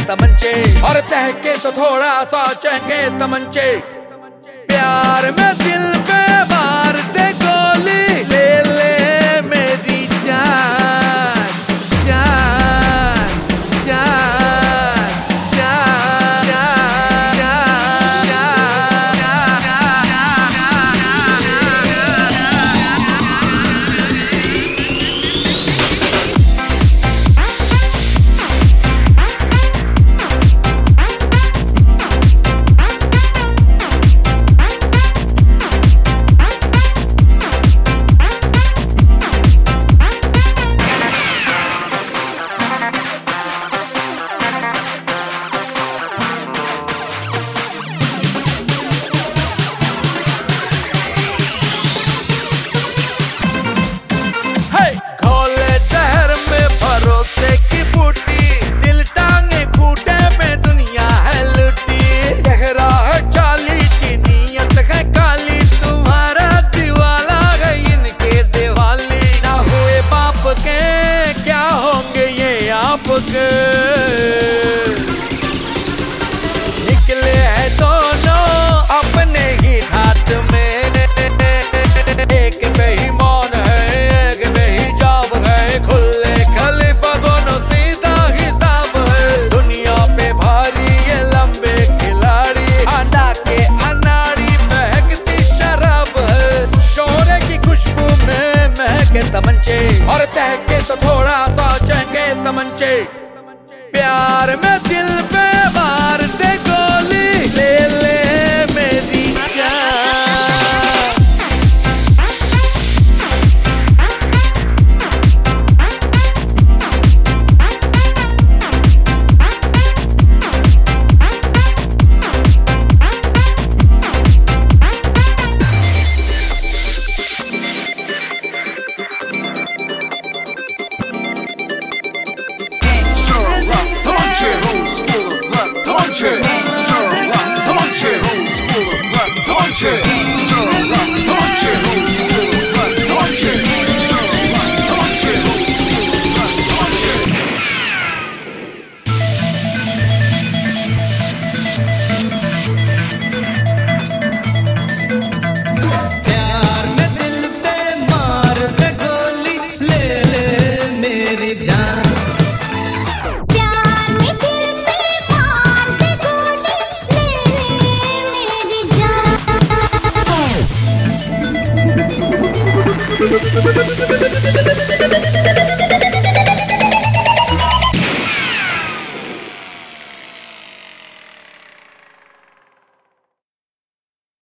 तमंचे, और तहके तो थोड़ा सा चहके तमंचे। प्यार में दिल पे मार दे गोली, ले ले मेरी जान जान जान जान जान निकले हैं दोनों अपने ही हाथ में, एक पे ही मौन है एक पे ही जाब है, खुले खलीफा दोनों सीधा हिसाब है। दुनिया पे भारी ये लंबे खिलाड़ी, अंडा के अनाड़ी महकती शराब है। शोरे की खुशबू में महके तमंचे, और तहके तो थोड़ा सा चहके तमंचे। प्यार में दिल पे मार दे गोली, ले ले मेरी Come on, chill. Come on, chill. Who's full of blood? Come on, chill.